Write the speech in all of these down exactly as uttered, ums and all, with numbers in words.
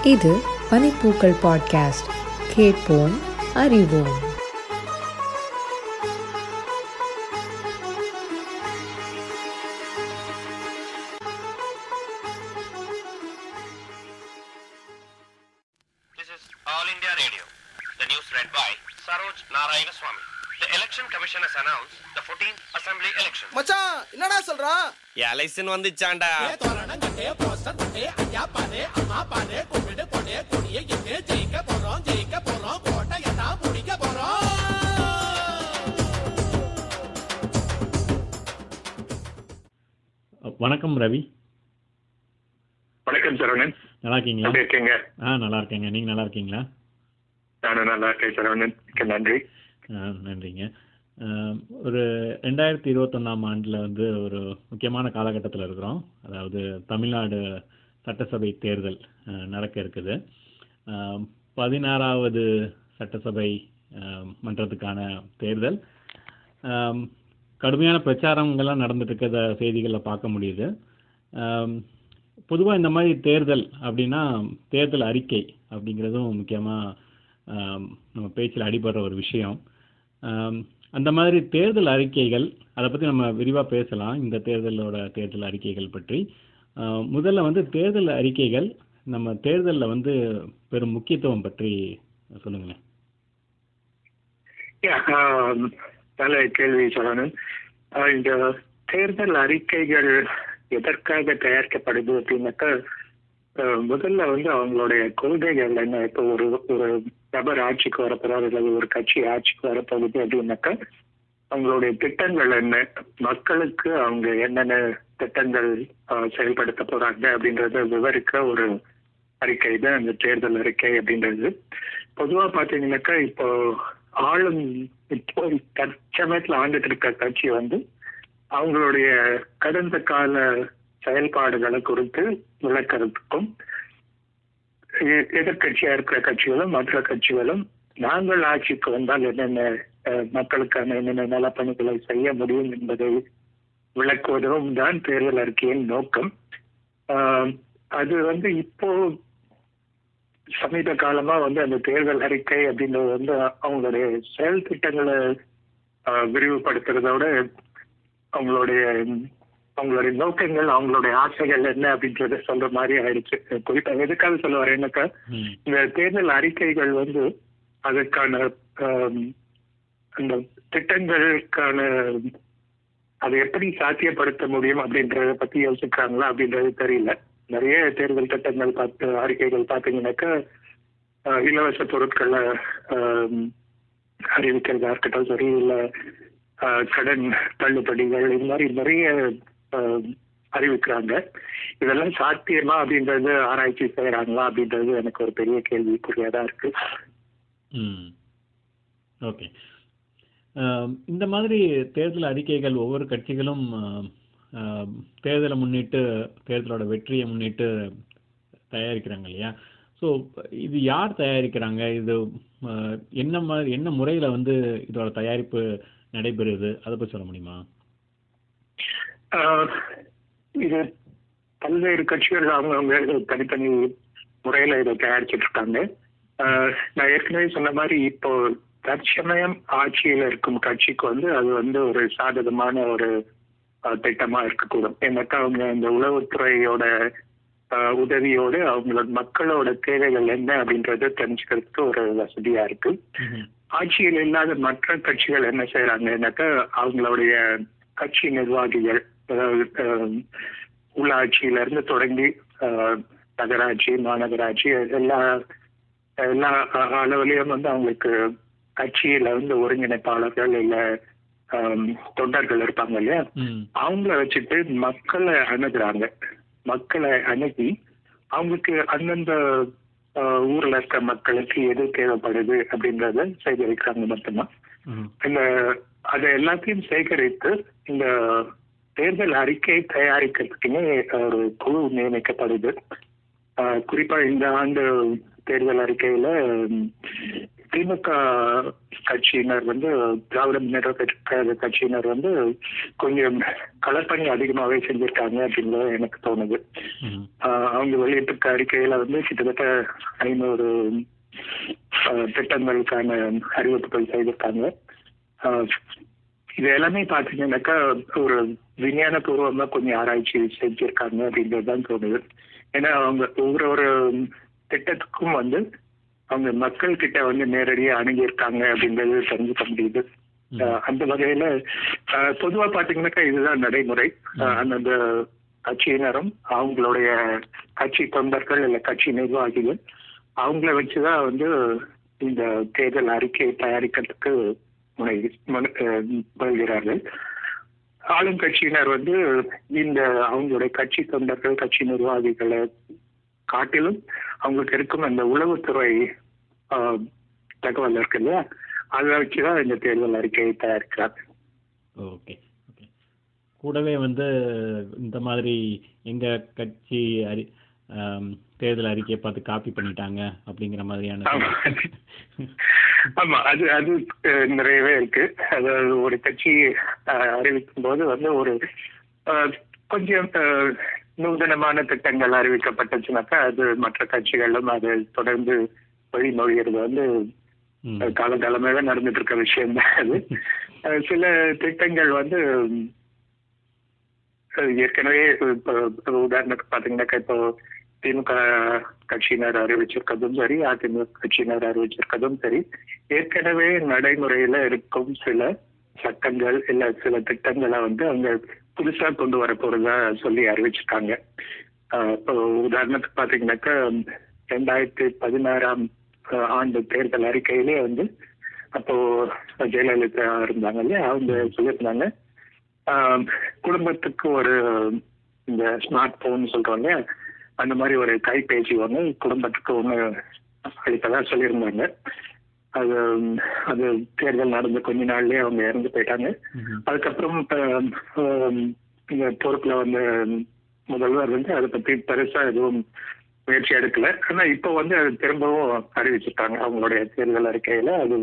இது பனிப்பூக்கள் பாட்காஸ்ட். கேட்போம், அறிவோம். This is All India Radio. The news read by Saroj Narayanaswamy. The Election Commission has announced the fourteenth Assembly election. மச்சான் என்னடா சொல்றா? Election வந்துச்சாண்டா. ஏ தோரணம் கட்டே poster கட்டே ஐயா பாரு அம்மா பாரு கூப்பிடு போடே கொடியே எங்கே ஜெயிக்க போறோம் ஜெயிக்க போறோம் கோட்டை எல்லாம் முடிக்க போறோம். வணக்கம் ரவி. வணக்கம் சரவணன். நல்லா இருக்கீங்களா? எப்படி இருக்கீங்க? ஆ நல்லா இருக்கேங்க. நீங்க நல்லா இருக்கீங்களா? நானும் நல்லா இருக்கேன் சரவணன். மிக்க நன்றி. நன்றிங்க. ஒரு ரெண்டாயிரத்தி இருபத்தொன்னாம் ஆண்டில் வந்து ஒரு முக்கியமான காலகட்டத்தில் இருக்கிறோம். அதாவது தமிழ்நாடு சட்டசபை தேர்தல் நடக்க இருக்குது. பதினாறாவது சட்டசபை மன்றத்துக்கான தேர்தல். கடுமையான பிரச்சாரங்கள்லாம் நடந்துட்டு இருக்கிற செய்திகளில் பார்க்க முடியுது. பொதுவாக இந்த மாதிரி தேர்தல் அப்படின்னா தேர்தல் அறிக்கை அப்படிங்கிறதும் முக்கியமாக நம்ம பேச்சில் அடிபடுற ஒரு விஷயம். அந்த மாதிரி தேர்தல் அறிக்கைகள், அதை பற்றி நம்ம விரிவாக பேசலாம். இந்த தேர்தலோட தேர்தல் அறிக்கைகள் பற்றி முதல்ல வந்து தேர்தல் அறிக்கைகள் நம்ம தேர்தலில் வந்து பெரும் முக்கியத்துவம் பற்றி சொல்லுங்களேன். நல்ல கேள்வி சரவணன். இந்த தேர்தல் அறிக்கைகள் எதற்காக தயாரிக்கப்படுது அப்படின்னாக்கா, முதல்ல வந்து அவங்களுடைய கொள்கைகள் என்ன. இப்போ ஒரு ஒரு நபர் ஆட்சிக்கு வரப்போறாரு அல்லது ஒரு கட்சி ஆட்சிக்கு வரப்போகுது அப்படின்னாக்கா அவங்களுடைய திட்டங்கள் என்ன, மக்களுக்கு அவங்க என்னென்ன திட்டங்கள் செயல்படுத்த போறாங்க அப்படின்றத விவரிக்க ஒரு அறிக்கை தான் இந்த தேர்தல் அறிக்கை அப்படின்றது. பொதுவா பாத்தீங்கன்னாக்கா இப்போ ஆளும் இப்போ தற்சமயத்துல ஆண்டுட்டு இருக்க கட்சி வந்து அவங்களுடைய கடந்த கால செயல்பாடுகளை குறித்து விளக்கிறதுக்கும், எதிர்கட்சியா இருக்கிற கட்சிகளும் மற்ற கட்சிகளும் நாங்கள் ஆட்சிக்கு வந்தால் என்னென்ன மக்களுக்கான என்னென்ன நலப்பணிகளை செய்ய முடியும் என்பதை விளக்குவதும் தான் தேர்தல் அறிக்கையின் நோக்கம். அது வந்து இப்போ சமீப காலமா வந்து அந்த தேர்தல் அறிக்கை அப்படின்றது வந்து அவங்களுடைய செயல் திட்டங்களை விரிவுபடுத்துறதோட அவங்களுடைய அவங்களுடைய நோக்கங்கள் அவங்களுடைய ஆசைகள் என்ன அப்படின்றத சொல்ற மாதிரி ஆயிடுச்சு. குறிப்பா எதுக்காக சொல்ல வரேன்னாக்கா, இந்த தேர்தல் அறிக்கைகள் வந்து அதற்கான அந்த திட்டங்களுக்கான அதை எப்படி சாத்தியப்படுத்த முடியும் அப்படின்றத பத்தி யோசிக்கிறாங்களா அப்படின்றது தெரியல. நிறைய தேர்தல் திட்டங்கள் பார்த்து அறிக்கைகள் பார்த்தீங்கன்னாக்கா இலவச பொருட்களை அறிவிக்கிறதா இருக்கட்டும் சரி, இல்லை கடன் தள்ளுபடிகள், இது மாதிரி நிறைய அறிவிக்கிறாங்க. இதெல்லாம் சாத்தியமா அப்படின்றது ஆராய்ச்சி செய்யறாங்களா அப்படின்றது எனக்கு ஒரு பெரிய கேள்விக்குறியாதான் இருக்கு. ஓகே, இந்த மாதிரி தேர்தல் அறிக்கைகள் ஒவ்வொரு கட்சிகளும் தேர்தலை முன்னிட்டு, தேர்தலோட வெற்றியை முன்னிட்டு தயாரிக்கிறாங்க இல்லையா? ஸோ இது யார் தயாரிக்கிறாங்க? இது என்ன மாதிரி என்ன முறையில் வந்து இதோட தயாரிப்பு நடைபெறுது, அதை பற்றி சொல்ல முடியுமா? இது பல்வேறு கட்சிகள் அவங்க தனித்தனி முறையில இதை தயாரிச்சுட்டு இருக்காங்க. நான் ஏற்கனவே சொன்ன மாதிரி இப்போ தற்சமயம் ஆட்சியில இருக்கும் கட்சிக்கு வந்து அது வந்து ஒரு சாதகமான ஒரு திட்டமா இருக்கக்கூடும். ஏன்னாக்கா அவங்க இந்த உளவுத்துறையோட உதவியோடு அவங்களோட மக்களோட தேவைகள் என்ன அப்படின்றத தெரிஞ்சுக்கிறதுக்கு ஒரு வசதியா இருக்கு. ஆட்சியில் இல்லாத மற்ற கட்சிகள் என்ன செய்யறாங்கன்னாக்கா அவங்களுடைய கட்சி நிர்வாகிகள், அதாவது உள்ளாட்சியில இருந்து தொடங்கி நகராட்சி மாநகராட்சி எல்லா எல்லா அளவுலயும் வந்து அவங்களுக்கு கட்சியில வந்து ஒருங்கிணைப்பாளர்கள் இல்ல தொண்டர்கள் இருப்பாங்க இல்லையா, அவங்கள வச்சுட்டு மக்களை அணுகுறாங்க. மக்களை அணுகி அவங்களுக்கு அந்தந்த ஊர்ல இருக்க மக்களுக்கு எது தேவைப்படுது அப்படின்றத சேகரிக்கிறாங்க. மொத்தமா இந்த அதை எல்லாத்தையும் சேகரித்து இந்த தேர்தல் அறிக்கை தயாரிக்கிறதுக்குமே ஒரு குழு நியமிக்கப்படுது. குறிப்பா இந்த ஆண்டு தேர்தல் அறிக்கையில திமுக கட்சியினர் வந்து திராவிட முன்னேற்ற கழக கட்சியினர் வந்து கொஞ்சம் கலப்பணி அதிகமாகவே செஞ்சிருக்காங்க அப்படின்னு எனக்கு தோணுது. அவங்க வெளியிட்டிருக்க அறிக்கையில வந்து கிட்டத்தட்ட ஐநூறு திட்டங்களுக்கான அறிவிப்புகள் செய்திருக்காங்க. இது எல்லாமே பார்த்தீங்கன்னாக்கா ஒரு விஞ்ஞான பூர்வமா கொஞ்சம் ஆராய்ச்சி செஞ்சிருக்காங்க அப்படின்றது தான் தோணுது. ஏன்னா அவங்க ஒவ்வொரு ஒரு திட்டத்துக்கும் வந்து அவங்க மக்கள் கிட்ட வந்து நேரடியாக அணுகியிருக்காங்க அப்படின்றது தெரிஞ்சுக்க முடியுது. அந்த வகையில பொதுவா பாத்தீங்கன்னாக்கா இதுதான் நடைமுறை. அந்தந்த கட்சியினரும் அவங்களுடைய கட்சி தொண்டர்கள் இல்ல கட்சி நிர்வாகிகள் அவங்கள வச்சுதான் வந்து இந்த தேர்தல் அறிக்கையை தயாரிக்கிறதுக்கு முனைகிறார்கள். ஆளும் கட்சியினர் வந்து இந்த அவங்களுடைய கட்சி தொண்டர்கள் கட்சி நிர்வாகிகளை காட்டிலும் அவங்களுக்கு இருக்கும் அந்த உளவுத்துறை தகவல் இருக்கு இல்லையா, அதை வச்சுதான் இந்த தேர்தல் அறிக்கையை தயாரிக்கிறாங்க. ஓகே ஓகே கூடவே வந்து இந்த மாதிரி எங்க கட்சி அறி தேர்தல் அறிக்கையை பார்த்து காப்பி பண்ணிட்டாங்க அப்படிங்கிற மாதிரியான. ஆமா, அது அது நிறையவே இருக்கு. அதாவது ஒரு கட்சி அறிவிக்கும் போது வந்து ஒரு கொஞ்சம் நூதனமான திட்டங்கள் அறிவிக்கப்பட்டுச்சுனாக்கா அது மற்ற கட்சிகளும் அது தொடர்ந்து வழிமொழிகிறது வந்து காலகாலமாக நடந்துட்டு இருக்க விஷயம் தான் அது. சில திட்டங்கள் வந்து ஏற்கனவே இப்போ உதாரணத்துக்கு பாத்தீங்கன்னாக்கா இப்போ திமுக கட்சியினர் அறிவிச்சிருக்கதும் சரி, அதிமுக கட்சியினர் அறிவிச்சிருக்கதும் சரி, ஏற்கனவே நடைமுறையில இருக்கும் சில சட்டங்கள் இல்ல சில திட்டங்களை வந்து அவங்க புதுசா கொண்டு வர போறதா சொல்லி அறிவிச்சிருக்காங்க. இப்போ உதாரணத்துக்கு பாத்தீங்கன்னாக்கா ரெண்டாயிரத்தி பதினாறாம் ஆண்டு தேர்தல் அறிக்கையிலே வந்து அப்போ ஜெயலலிதா இருந்தாங்க இல்லையா, அவங்க சொல்லியிருந்தாங்க குடும்பத்துக்கு ஒரு இந்த ஸ்மார்ட் போன் சொல்றோம் இல்லையா, அந்த மாதிரி ஒரு கைபேசி ஒன்று குடும்பத்துக்கு ஒன்று அளிப்பதா சொல்லியிருந்தாங்க. அது அது தேர்தல் நடந்த கொஞ்ச நாள்லயே அவங்க இறந்து போயிட்டாங்க. அதுக்கப்புறம் இந்த பொறுப்புல வந்து முதல்வர் வந்து அதை பத்தி பெருசா எதுவும் முயற்சி எடுக்கல. ஆனா இப்போ வந்து அது திரும்பவும் அறிவிச்சிருக்காங்க அவங்களுடைய தேர்தல் அறிக்கையில. அது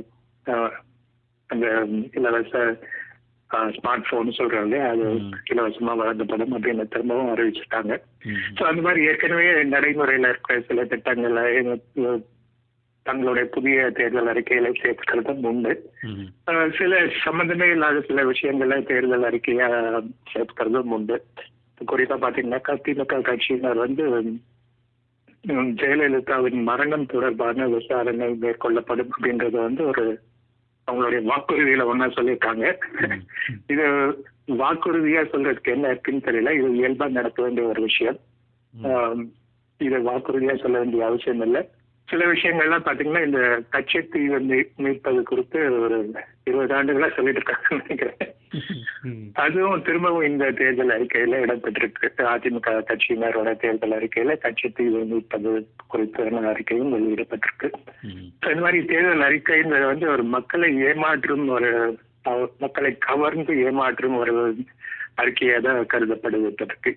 அந்த இலவச ஸ்மார்ட் போன் சொல்றாங்க, அது இலவசமா வழங்கப்படும் அப்படின்னு திரும்பவும் அறிவிச்சிருக்காங்க. ஸோ அந்த மாதிரி ஏற்கனவே நடைமுறையில இருக்கிற சில திட்டங்களை தங்களுடைய புதிய தேர்தல் அறிக்கையில சேர்க்கிறதும் உண்டு. சில சம்பந்தமே இல்லாத சில விஷயங்களை தேர்தல் அறிக்கையா சேர்க்கிறதும் உண்டு. குறிப்பா பாத்தீங்கன்னாக்கா திமுக கட்சியினர் வந்து ஜெயலலிதாவின் மரணம் தொடர்பான விசாரணை மேற்கொள்ளப்படும் அப்படின்றது வந்து ஒரு அவங்களுடைய வாக்குறுதியில ஒன்னா சொல்லியிருக்காங்க. இது வாக்குறுதியா சொல்றதுக்கு என்ன இருக்குன்னு தெரியல. இது இயல்பா நடக்க வேண்டிய ஒரு விஷயம். இது வாக்குறுதியா சொல்ல வேண்டிய அவசியம் இல்லை. சில விஷயங்கள்லாம் பாத்தீங்கன்னா இந்த கச்சத்தீவை மீட்பது குறித்து ஒரு இருபது ஆண்டுகளா சொல்லிட்டு இருக்காங்கன்னு நினைக்கிறேன். அதுவும் திரும்பவும் இந்த தேர்தல் அறிக்கையில இடம்பெற்றிருக்கு. அதிமுக கட்சியினரோட தேர்தல் அறிக்கையில கச்சத்தீவை மீட்பது குறித்த அறிக்கையும் வெளியிடப்பட்டிருக்கு. இந்த மாதிரி தேர்தல் அறிக்கைன்றது வந்து ஒரு மக்களை ஏமாற்றும் ஒரு மக்களை கவர்ந்து ஏமாற்றும் ஒரு அறிக்கையாக தான் கருதப்படுவதற்கு.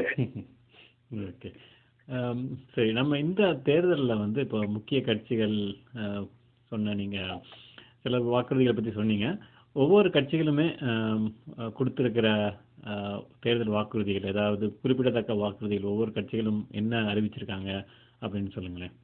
சரி, நம்ம இந்த தேர்தலில் வந்து இப்போ முக்கிய கட்சிகள் சொன்ன நீங்கள் சில வாக்குறுதிகளை பற்றி சொன்னீங்க. ஒவ்வொரு கட்சிகளுமே கொடுத்துருக்கிற தேர்தல் வாக்குறுதிகள், ஏதாவது குறிப்பிடத்தக்க வாக்குறுதிகள் ஒவ்வொரு கட்சிகளும் என்ன அறிவிச்சிருக்காங்க அப்படின்னு சொல்லுங்களேன்.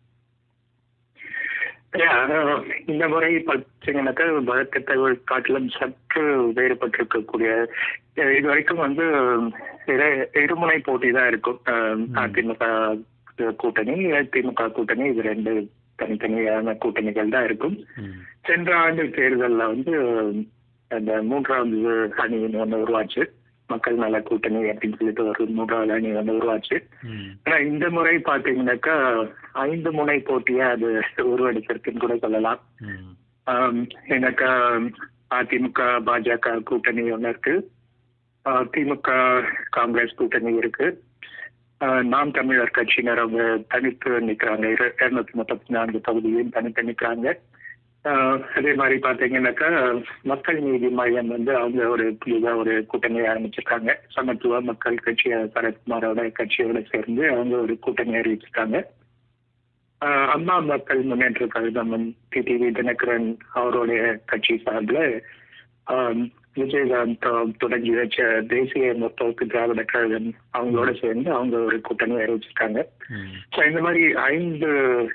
இந்த முறை பார்த்தீங்கன்னாக்கா வழக்கத்தை காட்டிலும் சற்று வேறுபட்டிருக்கக்கூடிய, இது வரைக்கும் வந்து இருமுனை போட்டி தான் இருக்கும். அதிமுக கூட்டணி திமுக கூட்டணி இது ரெண்டு தனித்தனியான கூட்டணிகள் தான் இருக்கும். சென்ற ஆண்டு தேர்தலில் வந்து அந்த மூன்றாவது அணி ஒன்று உருவாச்சு, மக்கள் நல கூட்டணி அப்படின்னு சொல்லிட்டு ஒரு மூன்றாவது அணி வந்து உருவாச்சு. ஆனா இந்த முறை பாத்தீங்கன்னாக்கா ஐந்து முனை போட்டியா அது உருவெடுத்திருக்குன்னு கூட சொல்லலாம். எனக்கா அதிமுக பாஜக கூட்டணி ஒன்று இருக்கு, திமுக காங்கிரஸ் கூட்டணி இருக்கு, நாம் தமிழர் கட்சியினர் அவங்க தனித்து நிற்கிறாங்க, இருநூத்தி முப்பத்தி நான்கு தொகுதியும் தனித்து நிற்கிறாங்க. அதே மாதிரி பாத்தீங்கன்னாக்கா மக்கள் நீதி மையம் வந்து அவங்க ஒரு புதிதா ஒரு கூட்டணி ஆரம்பிச்சிருக்காங்க. சமத்துவ மக்கள் கட்சி சரத்குமாரோட கட்சியோட சேர்ந்து அவங்க ஒரு கூட்டணி அறிவிச்சிருக்காங்க. ஆஹ் அம்மா மக்கள் முன்னேற்ற கழகம் டிடிவி தினகரன் அவருடைய கட்சி சார்பில் ஆஹ் விஜயகாந்த் தொடங்கி வச்ச தேசிய முற்போக்கு திராவிட கழகம் அவங்களோட சேர்ந்து அவங்க ஒரு கூட்டணி அறிவிச்சிருக்காங்க. ஸோ இந்த மாதிரி ஐந்து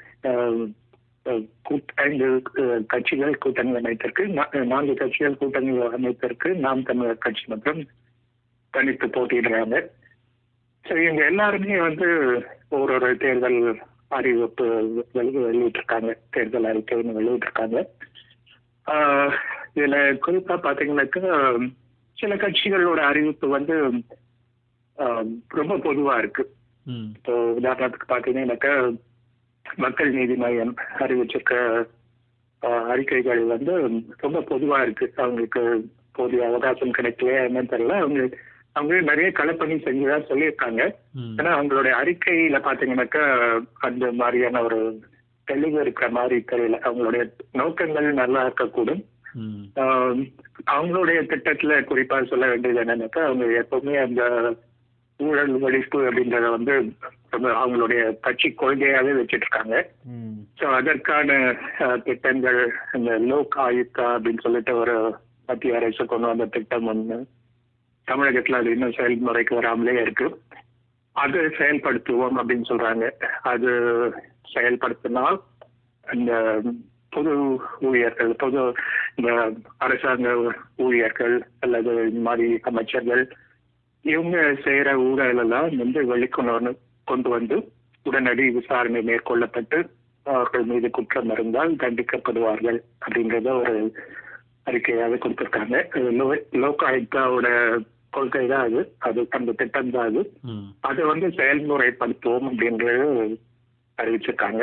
ஐந்து கட்சிகள் கூட்டணி அமைத்திருக்கு. நான்கு கட்சிகள் கூட்டணி அமைத்திருக்கு. நாம் தமிழர் கட்சி மற்றும் தனித்து போட்டியிடுறாங்க. ஸோ இவங்க எல்லாருமே வந்து ஒரு தேர்தல் அறிவிப்பு வெளியிட்டிருக்காங்க, தேர்தல் அறிக்கைன்னு வெளியிட்டிருக்காங்க. இதுல குறிப்பா பாத்தீங்கன்னாக்கா சில கட்சிகளோட அறிவிப்பு வந்து ரொம்ப பொதுவா இருக்கு. இப்போ உதாரணத்துக்கு பாத்தீங்கன்னாக்கா மக்கள் நீதி மையம் அறிவிச்சிருக்க அறிக்கைகள் வந்து ரொம்ப பொதுவா இருக்கு. அவங்களுக்கு போதிய அவகாசம் கிடைக்கலையா என்னன்னு தெரியல. அவங்க அவங்க நிறைய களப்பணி செஞ்சுதான் சொல்லியிருக்காங்க. ஏன்னா அவங்களுடைய அறிக்கையில பாத்தீங்கன்னாக்கா அந்த மாதிரியான ஒரு தெளிவு இருக்கிற மாதிரி தெரியல. அவங்களுடைய நோக்கங்கள் நல்லா இருக்கக்கூடும். அவங்களுடைய திட்டத்துல குறிப்பா சொல்ல வேண்டியது என்னன்னாக்கா அவங்க எப்பவுமே அந்த ஊழல் ஒழிப்பு அப்படின்றத வந்து அவங்களுடைய கட்சி கொள்கையாவே வச்சிட்டு இருக்காங்க. ஸோ அதற்கான திட்டங்கள் இந்த லோக் ஆயுக்தா அப்படின்னு சொல்லிட்டு ஒரு மத்திய அரசு கொண்டு வந்த திட்டம் ஒண்ணு தமிழகத்துல அது இன்னும் செயல்முறைக்கு வராமலே இருக்கு. அது செயல்படுத்துவோம் அப்படின்னு சொல்றாங்க. அது செயல்படுத்தினால் இந்த பொது ஊழியர்கள், பொது இந்த அரசாங்க ஊழியர்கள் அல்லது இந்த மாதிரி அமைச்சர்கள் இவங்க செய்யற ஊழல் எல்லாம் வந்து வெளிக்கொண்டு கொண்டு வந்து உடனடி விசாரணை மேற்கொள்ளப்பட்டு அவர்கள் மீது குற்றம் இருந்தால் தண்டிக்கப்படுவார்கள் அப்படின்றத ஒரு அறிக்கையாக கொடுத்திருக்காங்க. லோக் ஆயுக்தாவோட கொள்கை தான் அது, அது அந்த திட்டம் தான் அது. அதை வந்து செயல்முறைப்படுத்துவோம் அப்படின்றது அறிவிச்சிருக்காங்க.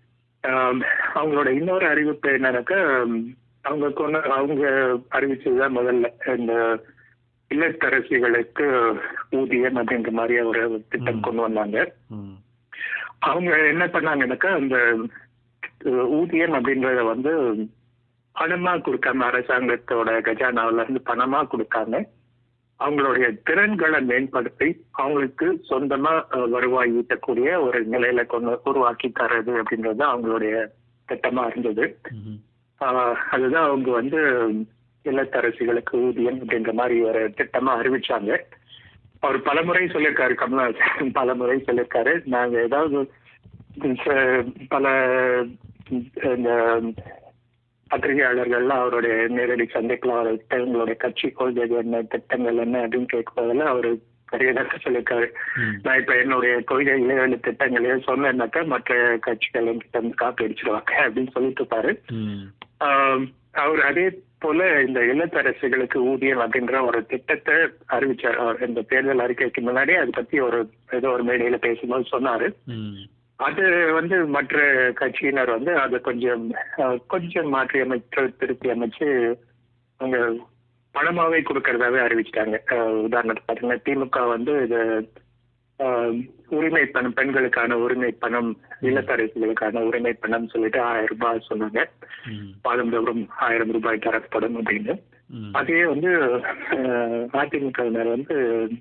அவங்களோட இன்னொரு அறிவிப்பு என்னன்னாக்கா அவங்க கொண்டு அவங்க அறிவிச்சதுதான் முதல்ல இந்த இல்லத்தரசிகளுக்கு ஊதியம் அப்படின்ற மாதிரி ஒரு திட்டம் கொண்டு வந்தாங்க. அவங்க என்ன பண்ணாங்கன்னாக்கா அந்த ஊதியம் அப்படின்றத வந்து பணமா கொடுக்காம அரசாங்கத்தோட கஜானாவில இருந்து பணமா கொடுக்காம அவங்களுடைய திறன்களை மேம்படுத்தி அவங்களுக்கு சொந்தமா வருவாய் ஈட்டக்கூடிய ஒரு நிலையில கொண்டு உருவாக்கி தர்றது அப்படின்றது அவங்களுடைய திட்டமா இருந்தது. ஆஹ் அதுதான் அவங்க வந்து இல்லத்தரசிகளுக்கு ஊதியம் அப்படின்ற மாதிரி ஒரு திட்டமா அறிவிச்சாங்க. அவர் பலமுறை சொல்லியிருக்காரு, கமல்ஹாசன் பலமுறை சொல்லியிருக்காரு, நாங்க ஏதாவது பல இந்த பத்திரிகையாளர்கள்லாம் அவருடைய நேரடி சந்திப்புல அவர்கிட்ட எங்களுடைய கட்சி கொள்கை என்ன, திட்டங்கள் என்ன அப்படின்னு கேட்கும்போதெல்லாம் அவரு நிறைய நேரத்தை சொல்லியிருக்காரு. நான் இப்ப என்னுடைய கொள்கைகளே வந்து திட்டங்களே சொன்னேன்னாக்கா மற்ற கட்சிகள் என்கிட்ட வந்து காப்பி அடிச்சிருவாங்க அப்படின்னு சொல்லிட்டு இருப்பாரு. ஆஹ் அவர் அதே போல இந்த இல்லத்தரசிகளுக்கு ஊதியம் அப்படின்ற ஒரு திட்டத்தை அறிவிச்சார். இந்த தேர்தல் அறிக்கைக்கு முன்னாடி அதை பத்தி ஒரு ஏதோ ஒரு மேடையில பேசும்போது சொன்னாரு. அது வந்து மற்ற கட்சியினர் வந்து அதை கொஞ்சம் கொஞ்சம் மாற்றி அமைச்சு திருப்பி அமைச்சு அவங்க பணமாவே கொடுக்கறதாவே அறிவிச்சிட்டாங்க. உதாரணத்துக்கு பாத்தீங்கன்னா திமுக வந்து இது உரிமை பணம், பெண்களுக்கான உரிமை பணம், இல்லத்தரசிகளுக்கான உரிமை பணம் சொல்லிட்டு ஆயிரம் ரூபாய் சொன்னாங்க. மாதந்தோறும் ஆயிரம் ரூபாய் தரப்படும் அப்படின்னு. அதே வந்து அதிமுகவினர் வந்து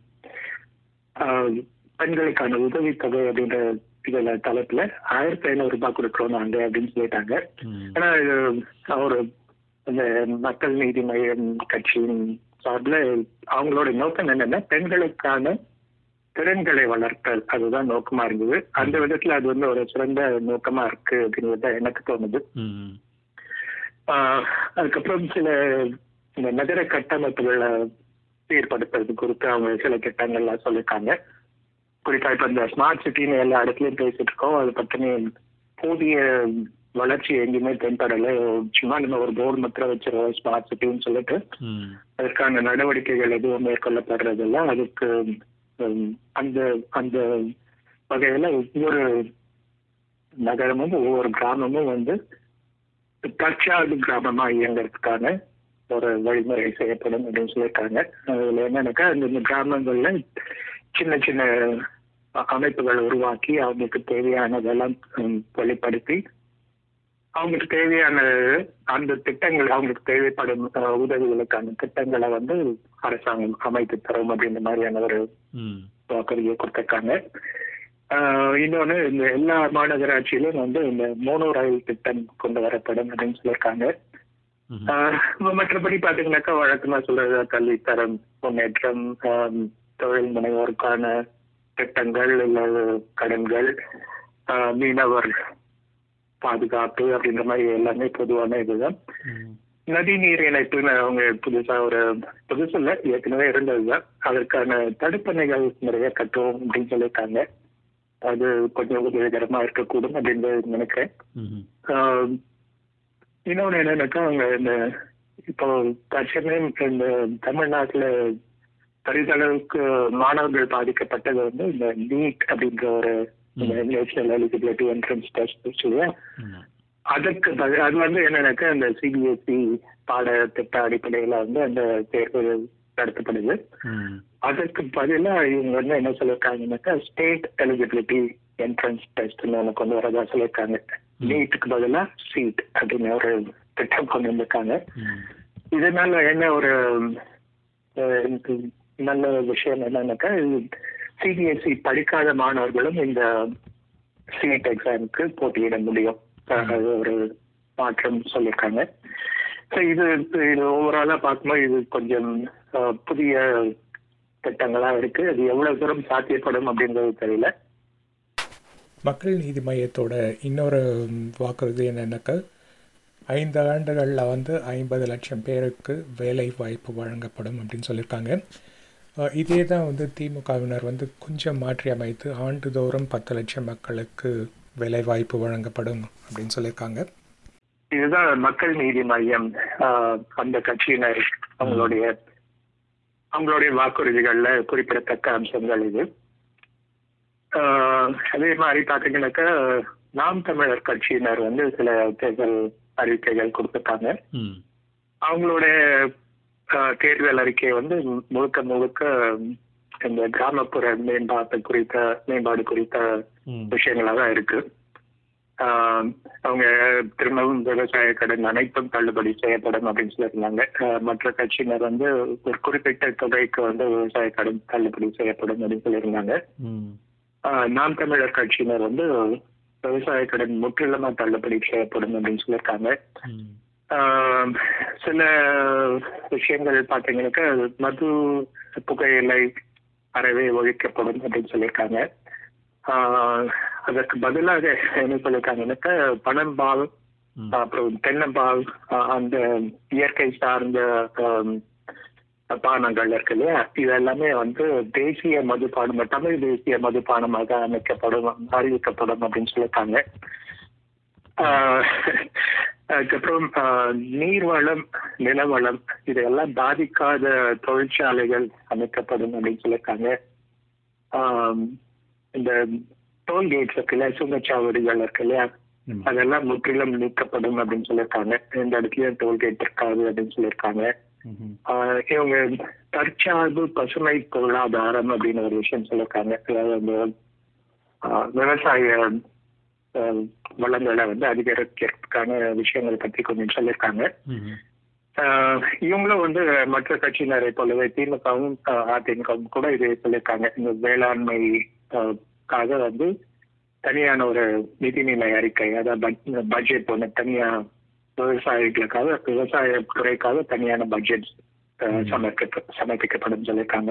பெண்களுக்கான உதவித்தொகை அப்படின்ற இதுல தலைப்புல ஆயிரத்தி ஐநூறு ரூபாய் கொடுக்குறோம் நாங்க அப்படின்னு சொல்லிட்டாங்க. ஆனா ஒரு இந்த மக்கள் நீதி மையம் கட்சியின் சார்பில் அவங்களோட நோக்கம் என்னன்னா பெண்களுக்கான திறன்களை வளர்த்தல், அதுதான் நோக்கமா இருந்தது. அந்த விதத்துல அது வந்து ஒரு சிறந்த நோக்கமா இருக்கு அப்படிங்கிறத எனக்கு தோணுது. ஆஹ் அதுக்கப்புறம் சில இந்த நகர கட்டமைப்புகளை சீர்படுத்துறது குறித்து அவங்க சில திட்டங்கள்லாம் சொல்லியிருக்காங்க. குறிப்பா இப்ப இந்த ஸ்மார்ட் சிட்டின்னு எல்லா இடத்துலயும் பேசிட்டு இருக்கோம். அதை பத்தின போதிய வளர்ச்சி எங்கேயுமே தென்படலை. சும்மா நம்ம ஒரு போர்டு மாத்திரம் வச்சிருவோம் ஸ்மார்ட் சிட்டின்னு சொல்லிட்டு அதற்கான நடவடிக்கைகள் எதுவும் மேற்கொள்ளப்படுறதில்ல. அதுக்கு அந்த அந்த வகையில ஒவ்வொரு நகரமும் ஒவ்வொரு கிராமமும் வந்து தற்சார்பு கிராமமா இயங்குறதுக்கான ஒரு வழிமுறை செய்யப்படும் அப்படின்னு சொல்லியிருக்காங்க. அதுல என்னன்னாக்கா இந்த கிராமங்கள்ல சின்ன சின்ன அமைப்புகள் உருவாக்கி அவங்களுக்கு தேவையானதெல்லாம் வெளிப்படுத்தி அவங்களுக்கு தேவையான அந்த திட்டங்கள், அவங்களுக்கு தேவைப்படும் உதவிகளுக்கான திட்டங்களை வந்து அரசாங்கம் அமைத்து தரும் அப்படின்ற மாதிரியான ஒரு வாக்குறுதியை கொடுத்திருக்காங்க. இன்னொன்று இந்த எல்லா மாநகராட்சியிலும் வந்து இந்த மோனோ ரயில் திட்டம் கொண்டு வரப்படும் அப்படின்னு சொல்லியிருக்காங்க. மற்றபடி பார்த்தீங்கன்னாக்கா வழக்கமா சொல்றது கல்வித்தரம் முன்னேற்றம், தொழில் முனைவோருக்கான திட்டங்கள் இல்லை கடன்கள், மீனவர் பாதுகாப்பு அப்படின்ற மாதிரி எல்லாமே பொதுவான இதுதான். நதி நீர் இணைப்புன்னு அவங்க புதுசா ஒரு புதுசு இல்லை, ஏற்கனவே இருந்ததுதான். அதற்கான தடுப்பணைகள் நிறைய கட்டுவோம் அப்படின்னு சொல்லியிருக்காங்க. அது கொஞ்சம் உதவிகரமா இருக்கக்கூடும் அப்படின்னு நினைக்கிறேன். இன்னொன்று என்னன்னாக்கா அவங்க இந்த இப்போ தற்சமயம் இந்த தமிழ்நாட்டில் பெரிதளவுக்கு மாணவர்கள் பாதிக்கப்பட்டது வந்து இந்த நீட் அப்படின்ற ஒரு நேஷனல் எலிஜிபிலிட்டி என்ட்ரன்ஸ் டெஸ்ட் இல்லையா, அதற்கு அது வந்து என்னன்னாக்கா இந்த சிபிஎஸ்இ பாடத்திட்ட அடிப்படையில் வந்து அந்த தேர்வு நடத்தப்படுது. அதற்கு பதிலாக இவங்க வந்து என்ன சொல்லியிருக்காங்கன்னாக்கா ஸ்டேட் எலிஜிபிலிட்டி என்ட்ரன்ஸ் டெஸ்ட்னு ஒன்று கொண்டு வரதா சொல்லியிருக்காங்க. நீட்டுக்கு பதிலாக சீட் அப்படின்னு ஒரு திட்டம் கொண்டு வந்திருக்காங்க. இதனால என்ன ஒரு நல்ல விஷயம் என்னன்னாக்கா சிபிஎஸ்இ படிக்காத மாணவர்களும் இந்த சீட் எக்ஸாமுக்கு போட்டியிட முடியும். அது ஒரு மாற்றம் சொல்லியிருக்காங்க. ஸோ இது இது ஓவராலாக பார்க்கும்போது இது கொஞ்சம் புதிய திட்டங்களா இருக்கு. அது எவ்வளவு தூரம் சாத்தியப்படும் அப்படின்றது தெரியல. மக்கள் நீதி மையத்தோட இன்னொரு வாக்குறுதி என்னன்னாக்கா ஐந்து ஆண்டுகளில் வந்து ஐம்பது லட்சம் பேருக்கு வேலை வாய்ப்பு வழங்கப்படும் அப்படின்னு சொல்லியிருக்காங்க. இதே தான் வந்து திமுகவினர் வந்து கொஞ்சம் மாற்றி அமைத்து ஆண்டுதோறும் பத்து லட்சம் மக்களுக்கு வேலை வாய்ப்பு வழங்கப்படும் அப்படின்னு சொல்லியிருக்காங்க. இதுதான் மக்கள் நீதி மையம் அந்த கட்சியினர் அவங்களுடைய அவங்களுடைய வாக்குறுதிகள்ல குறிப்பிடத்தக்க அம்சங்கள் இது. அதே மாதிரி பார்த்தீங்கன்னாக்கா நாம் தமிழர் கட்சியினர் வந்து சில தேர்தல் அறிக்கைகள் கொடுத்துருக்காங்க. அவங்களுடைய தேர்தல் அறிக்கை வந்து முழுக்க முழுக்க இந்த கிராமப்புற மேம்பாட்டு குறித்த மேம்பாடு குறித்த விஷயங்களாக தான் இருக்கு. அவங்க திரும்பவும் விவசாய கடன் அனைத்தும் தள்ளுபடி செய்யப்படும் அப்படின்னு சொல்லியிருந்தாங்க. மற்ற கட்சியினர் வந்து ஒரு குறிப்பிட்ட தொகைக்கு வந்து விவசாய கடன் தள்ளுபடி செய்யப்படும் அப்படின்னு சொல்லியிருந்தாங்க. நாம் தமிழர் கட்சியினர் வந்து விவசாய கடன் முற்றிலுமா தள்ளுபடி செய்யப்படும் அப்படின்னு சொல்லியிருக்காங்க. சில விஷயங்கள் பார்த்தீங்கன்னாக்கா மது புகையிலை அறவே ஒழிக்கப்படும் அப்படின்னு சொல்லியிருக்காங்க. அதற்கு பதிலாக என்ன சொல்லியிருக்காங்கன்னாக்கா பனம்பால், அப்புறம் தென்னம்பால், அந்த இயற்கை சார்ந்த பானங்கள் இருக்கு இல்லையா, இது எல்லாமே வந்து தேசிய மதுபானம், தமிழ் தேசிய மதுபானமாக அமைக்கப்படும் அறிவிக்கப்படும் அப்படின்னு சொல்லியிருக்காங்க. அதுக்கப்புறம் நீர்வளம், நிலவளம் இதெல்லாம் பாதிக்காத தொழிற்சாலைகள் அமைக்கப்படும் அப்படின்னு சொல்லியிருக்காங்க. இந்த டோல்கேட்ஸ் இருக்குல்ல, சுங்கச்சாவடிகள் இருக்கு இல்லையா, அதெல்லாம் முற்றிலும் நீக்கப்படும் அப்படின்னு சொல்லியிருக்காங்க. இந்த இடத்துலயும் டோல்கேட் இருக்காது அப்படின்னு சொல்லியிருக்காங்க. இவங்க தற்சார்பு பசுமை பொருளாதாரம் அப்படின்னு ஒரு விஷயம் சொல்லியிருக்காங்க. அதாவது விவசாய வளங்களை வந்து அதிகரிக்கிறதுக்கான விஷயங்களை பற்றி கொஞ்சம் சொல்லியிருக்காங்க. இவங்களும் வந்து மற்ற கட்சியினரை போலவே திமுகவும் அதிமுகவும் கூட இது சொல்லியிருக்காங்க. இந்த வேளாண்மைக்காக வந்து தனியான ஒரு நிதிநிலை அறிக்கை, அதாவது பட்ஜெட் ஒன்று தனியா விவசாயிகளுக்காக, விவசாய துறைக்காக தனியான பட்ஜெட் சமர்ப்பிக்க சமர்ப்பிக்கப்படும் சொல்லியிருக்காங்க.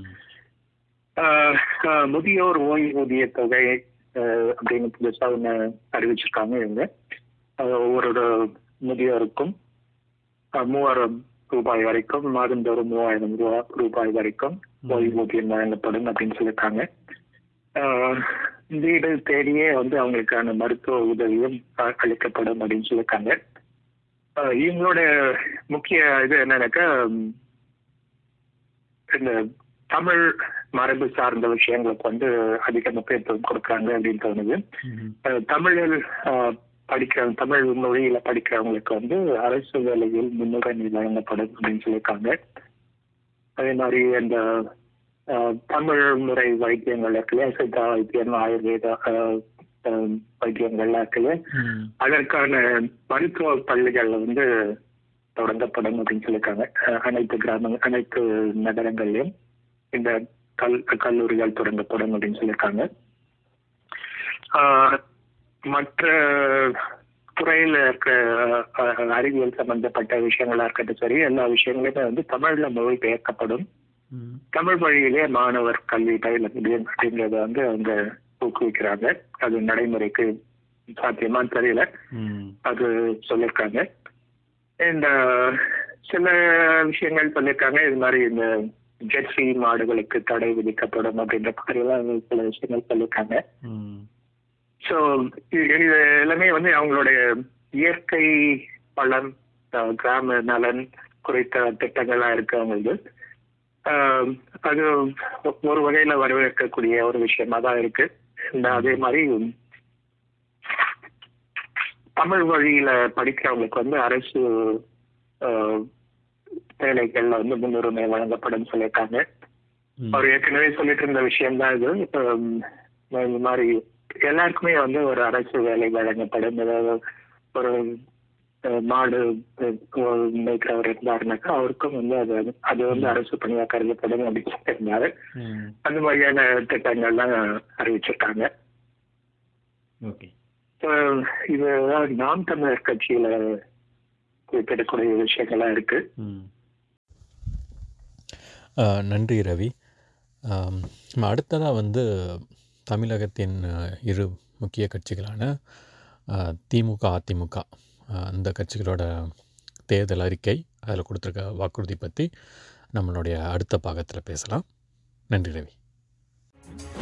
முதியோர் ஓய்வூதிய தொகை அப்படின்னு புதுசா ஒன்று அறிவிச்சிருக்காங்க. இவங்க ஒவ்வொரு முதியோருக்கும் மூவாயிரம் ரூபாய் வரைக்கும், மாதந்தோறும் மூவாயிரம் ரூபாய் ரூபாய் வரைக்கும் ஓய்வூதியம் வழங்கப்படும் அப்படின்னு சொல்லியிருக்காங்க. வீடு தேடியே வந்து அவங்களுக்கான மருத்துவ உதவியும் அளிக்கப்படும் அப்படின்னு சொல்லியிருக்காங்க. இவங்களோட முக்கிய இது என்னன்னாக்கா இந்த தமிழ் மரபு சார்ந்த விஷயங்களுக்கு வந்து அதிக முக்கியத்துவம் கொடுக்குறாங்க அப்படின்னு தோணுது. தமிழில் படிக்கிற தமிழ் மொழியில படிக்கிறவங்களுக்கு வந்து அரசு வேலையில் முன்னுரிமை வழங்கப்படும் அப்படின்னு சொல்லியிருக்காங்க. அதே மாதிரி அந்த தமிழ் முறை வைத்தியங்கள் இருக்குல்ல, சித்தா வைத்தியம், ஆயுர்வேத வைத்தியங்கள்லாம் இருக்குல்ல, அதற்கான மருத்துவ பள்ளிகள் வந்து தொடங்கப்படும் அப்படின்னு சொல்லியிருக்காங்க. அனைத்து கிராமங்கள், அனைத்து நகரங்கள்லயும் இந்த கல் கல்லூரிகள் தொடங்கப்படும் அப்படின்னு சொல்லியிருக்காங்க. ஆஹ், மற்ற துறையில இருக்கிற அஹ், அறிவியல் சம்பந்தப்பட்ட விஷயங்களா இருக்கட்டும் சரி, எல்லா விஷயங்களுமே வந்து தமிழ்ல மொழிபெயர்க்கப்படும். தமிழ் வழியிலே மாணவர் கல்வி பயில முடியும் அப்படிங்கறத வந்து அவங்க ஊக்குவிக்கிறாங்க. அது நடைமுறைக்கு சாத்தியமான்னு தெரியல, அது சொல்லியிருக்காங்க. இந்த சில விஷயங்கள் சொல்லியிருக்காங்க. இது மாதிரி இந்த ஜெர்சி மாடுகளுக்கு தடை விதிக்கப்படும் அப்படின்ற மாதிரிலாம் சில விஷயங்கள் சொல்லியிருக்காங்க. ஸோ இது எல்லாமே வந்து அவங்களுடைய இயற்கை வளம், அஹ், கிராம நலன் குறித்த திட்டங்களா இருக்கு அவங்களுக்கு. ஆஹ், அது ஒரு வகையில வரவேற்கக்கூடிய ஒரு விஷயமா தான் இருக்கு. இந்த அதே மாதிரி தமிழ் வழியில படிக்கிறவங்களுக்கு வந்து அரசு ஆஹ், வேலைகள்ல வந்து முன்னுரிமை வழங்கப்படும் சொல்லியிருக்காங்க. அவர் ஏற்கனவே சொல்லிட்டு இருந்த விஷயம் தான் இது. ஆஹ், இந்த மாதிரி எல்லாருக்குமே வந்து ஒரு அரசு வேலை வழங்கப்படும். ஏதாவது ஒரு அஹ், மாடு அஹ், மேய்க்கிறவர் இருந்தாருனாக்கா அவருக்கும் வந்து அது அது வந்து அரசு பணியா கருதப்படும் அப்படின்னு சொல்லியிருந்தாரு. அந்த மாதிரியான திட்டங்கள்லாம் அறிவிச்சிருக்காங்க. ஆஹ், இதுதான் நாம் தமிழர் கட்சியில குறிப்பிடக்கூடிய விஷயங்களா இருக்கு. அஹ், நன்றி ரவி. ஆம், நம்ம அடுத்ததாக வந்து தமிழகத்தின் அஹ், இரு முக்கிய கட்சிகளான அஹ், திமுக அதிமுக அஹ், அந்த கட்சிகளோட தேர்தல் அறிக்கை, அதில் கொடுத்துருக்க வாக்குறுதி பற்றி நம்மளுடைய அடுத்த பாகத்தில் பேசலாம். நன்றி ரவி.